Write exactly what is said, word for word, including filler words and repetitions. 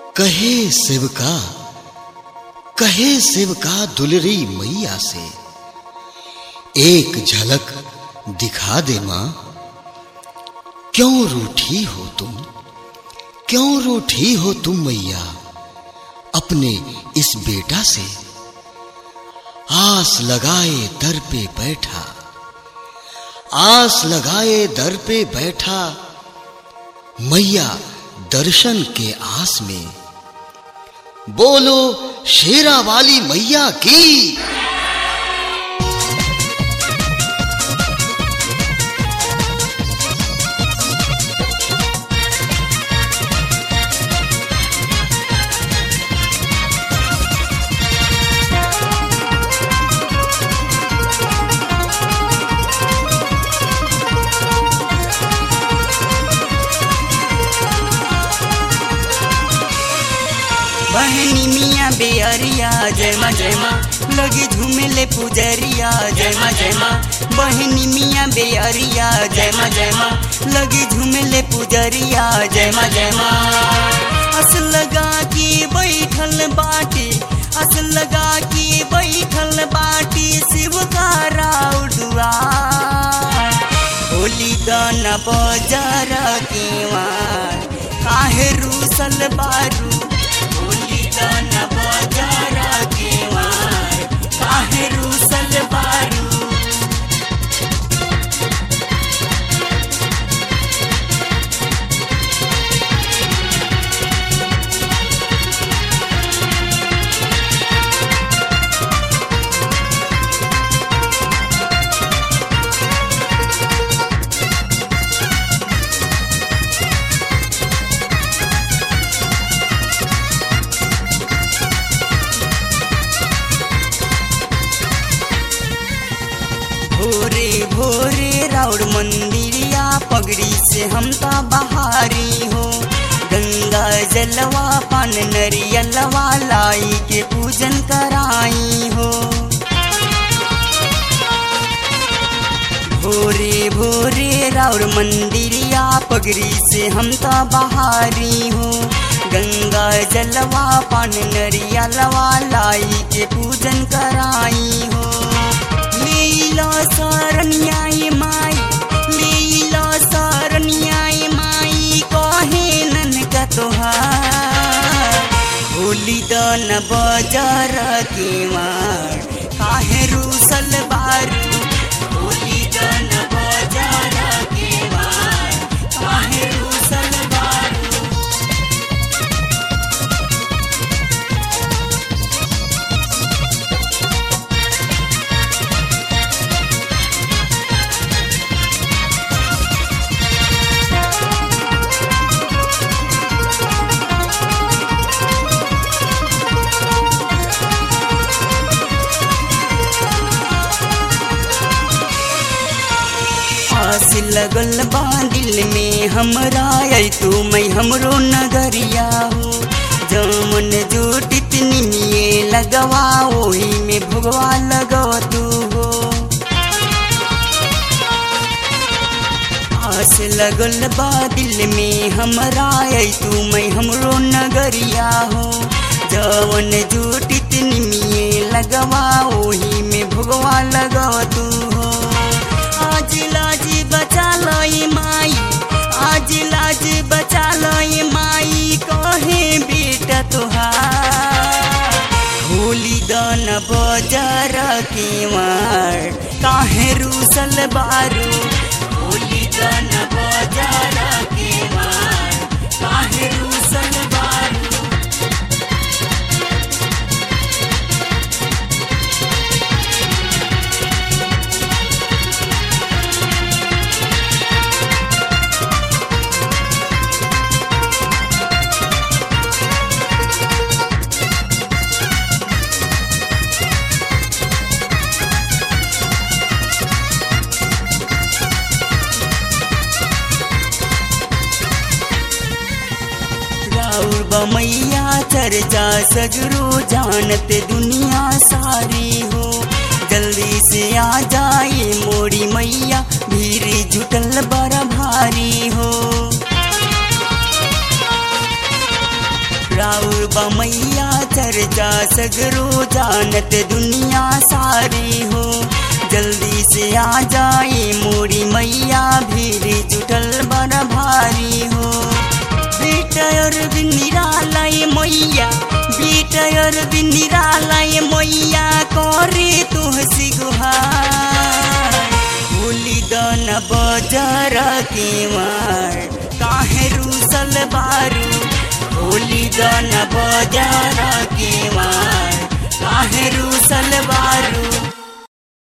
कहे सेवका कहे सेवका दुलरी मैया से, एक झलक दिखा दे मां। क्यों रूठी हो तुम, क्यों रूठी हो तुम मैया अपने इस बेटा से। आस लगाए दर पे बैठा, आस लगाए दर पे बैठा मैया दर्शन के आस में। बोलो शेरा वाली मैया की। बहनी मियाँ बेअरिया जय माँ जय माँ, लगी झूमेले पुजरिया जय माँ जय माँ। बहनी मियाँ बेअरिया जय माँ जय माँ, लगी झूमेले पुजरिया जय माँ जय माँ। अस लगा के बैठल बाटी, अस लगा के बैठल बाटी शिव का राउडुआ। होली दाना बाजार के मार काहे रूसल बारू, दाना बाजार के मार काहे रूसल बारू। भोरे भोरे राउर मंदिरिया पगड़ी से हम ता बहारी हो। गंगा जलवा पान नरियलवा लाई के पूजन कराई हो। भोरे भोरे राउर मंदिरिया पगड़ी से हम ता बहारी हो। गंगा जलवा पान नरियलवा लाई के पूजन कराई हो। लीला सरन्याय माई, लीला सरन्याय माई कहे ननका तोहार। होली दान बाजार के मार काहे रूसल बारू। होली दान बाजार के मार काहे रूसल बारू। आस लगल बा दिल में हमरा, आई तू मैं हमरो नगरिया हो। जमन जोटित निमिये लगवा ओही में भगवा लगवा तू हो। आस लगल बा दिल में हमरा, आई तू मैं हमरो नगरिया हो। जवन जोटित निमिये लगवा ओही में भगवा लगवा तू हो। आज लाज बचा लो माई, आज लाज बचा लो माई कहे बेटा तुहार। होली दान बाजार के मार काहे रूसल बारू। होली दान बाजार के मार काहे रूसल बारू। मैया चर्चा सगरो जानते दुनिया सारी हो। जल्दी से आ जाए मोरी मैया, भीड़ जुटल बड़ा भारी हो। राउर बमैया चर्चा सगरो जानत दुनिया सारी हो। जल्दी से आ जाए मोरी मैया भीड़ जुटल बड़ा भारी हो। बेटा और निरालय मैया बेटा और निरालय मैया करे तुहसी गुहार। होली दन बजार के मार काहे रूसल बारू। होली दन बजार के मार काहे रूसल बारू।